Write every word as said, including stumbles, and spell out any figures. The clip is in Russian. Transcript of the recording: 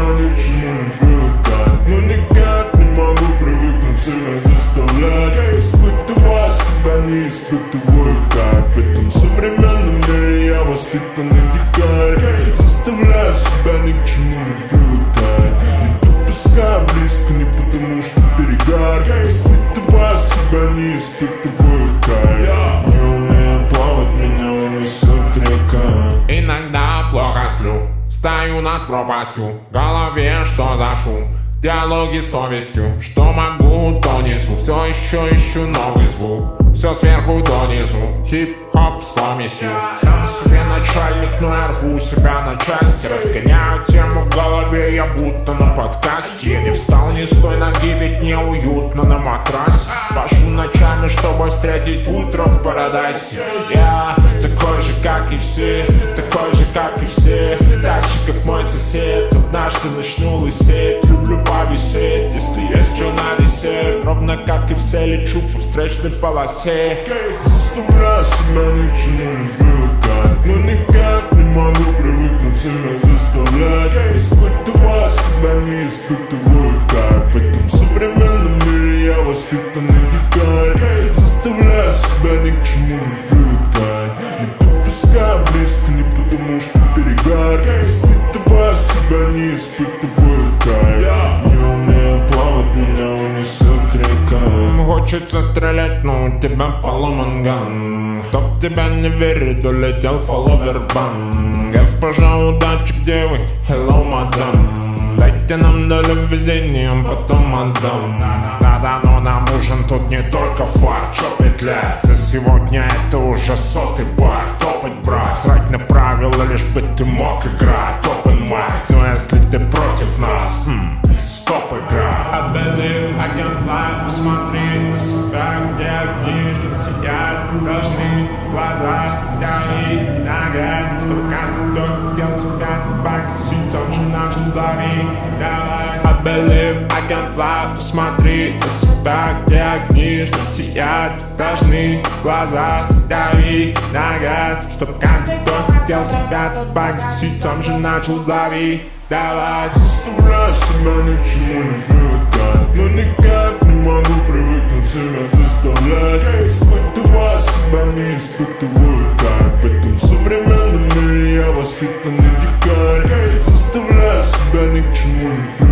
себя ни к чему не привыкать, но никак не могу привыкнуть себя заставлять. Испытывая себя, не испытываю кайф. В этом современном мире я воспитанный дикарь. Заставляю себя ни к чему не привыкать, не подпускаю близко, не потому что перегар. Испытывая себя, не испытываю кайф. Не умею плавать, меня унесет река. Иногда плохо сплю, стою над пропастью, в голове что за шум, диалоги с совестью. Что могу, то несу, все еще ищу новый звук. Все сверху донизу, хип-хоп сломи сил. Сам себе начальник, но я рву себя на части. Разгоняю тему в голове, я будто на подкасте. Я не встал ни с той ноги, ведь неуютно на матрасе. Пашу ночами, чтобы встретить утро в парадайсе. Я такой же, как и все, такой же, как и все. Так же, как мой сосед, однажды начну лысеть. Люблю повисеть, если есть что на десерт. Ровно как и все, лечу по встречной полосе. Заставляю себя ни к чему не привыкать, но никак не могу привыкнуть себя заставлять. Испытывая себя, не испытываю кайф. В этом современном мире я воспитанный дикарь. Заставляю себя ни к чему не привыкать, не подпускаю близко, не потому что перегар. Испытывая себя, не испытываю кайф. Не умею плавать, меня унесет река. Хочется стрелять, но у тебя поломан ган. Кто в тебя не верит, улетел фолловер в бан. Госпожа удачи, где вы? Hello, мадам. Дайте нам долю везения, потом отдам. Да-да, но нам нужен тут не только фар. Чё петлять? За сегодня это уже сотый бар. Топать, брат, срать на правила, лишь бы ты мог играть. Open mic, но если ты против нас, хм, стоп, игра. I believe I can fly. Посмотри на себя, где огни, что сияют, должны глаза горит, нога, чтобы каждый, кто хотел тебя побачить, сам же начал зови, давай. I believe I can fly. Посмотри на себя, где огни, что сияют, должны глаза горит, нога, чтобы каждый, кто хотел тебя побачить, сам же начал зови, давай. Заставляю себя ни к чему не привыкать, но никак не могу привыкнуть себя заставлять. Испытывая себя, не испытываю кайф. В этом современном мире я воспитанный дикарь. Заставляю себя ни к чему не привыкать.